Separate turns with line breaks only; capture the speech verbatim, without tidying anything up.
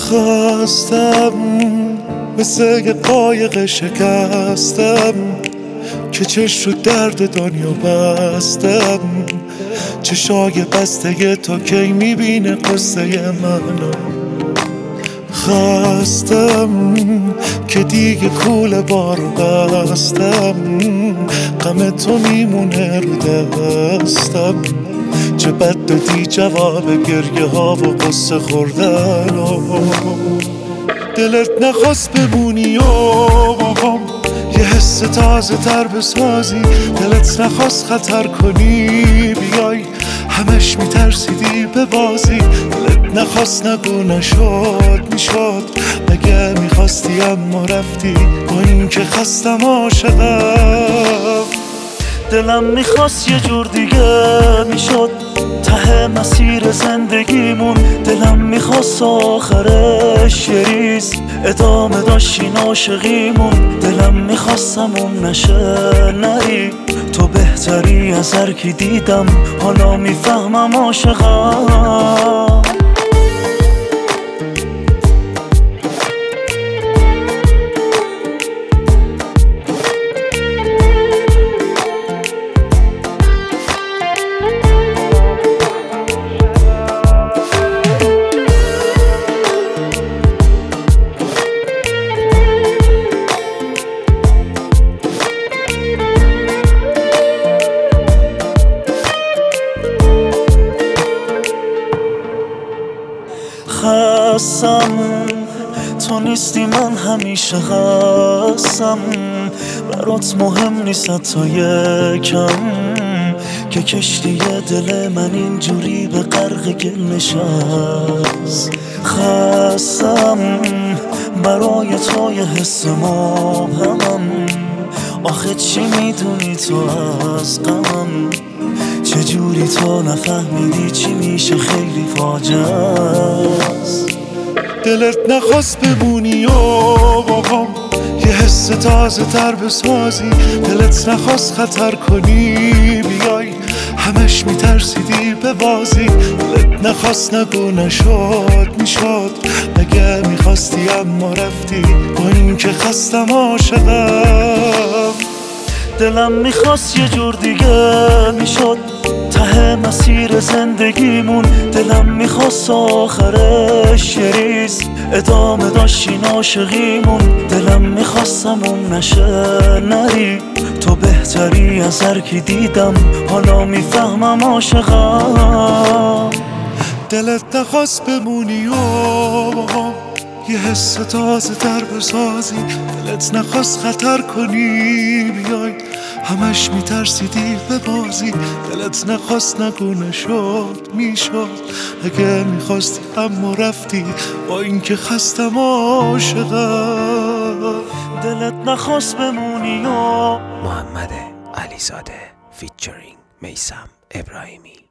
خواستم مثل یه قایق شکستم که چش رو درد دنیا بستم. چشای بسته تو کی میبینه قصه منو. خواستم که دیگه کول بار بستم، غم تو میمونه رو دستم. چه بد دادی جواب گریه ها و قصه خوردن و دلت نخواست بمونی و یه حس تازه تر بسازی. دلت نخواست خطر کنی بیای، همش میترسیدی به بازی. دلت نخواست نگو نشد میشد، مگه میخواستی اما رفتی با این که خستم عاشقم. دلم میخواست یه جور دیگه میشد ته مسیر زندگیمون. دلم میخواست آخرش یه ریز ادامه داشتین عاشقیمون. دلم میخواستم اون نشه نری، تو بهتری از هر کی دیدم، حالا میفهمم عاشقم. خستم تو نیستی من همیشه خستم. برات مهم نیست تا یکم که کشتی دل من اینجوری به غرق گل نشست. خستم برای تو یه حس مبهمم، آخه چی میدونی تو از غمم؟ چجوری تو نفهمیدی چی میشه خیلی فاجعه است. دلت نخواست بمونی و باهام یه حس تازه تر بسازی. دلت نخواست خطر کنی بیای، همش میترسیدی به بازی. دلت نخواست نگو نشد میشد، مگه میخواستی اما رفتی با این که خستم عاشقم. دلم میخواست یه جور دیگه میشد ته مسیر زندگیمون. دلم میخواست آخرش یه ریز ادامه داشتین عاشقیمون. دلم میخواستم اون نشه نری، تو بهتری از هر کی دیدم، حالا میفهمم عاشقم. دلت نخواست بمونی و یه حس تازه تر بسازی. دلت نخواست خطر کنی بیای، همش میترسیدی به بازی. دلت نخواست نگو نشد میشد، اگه میخواستی اما رفتی با این که خستم عاشقم. دلت نخواست بمونی و
محمد علیزاده فیچرینگ میثم ابراهیمی.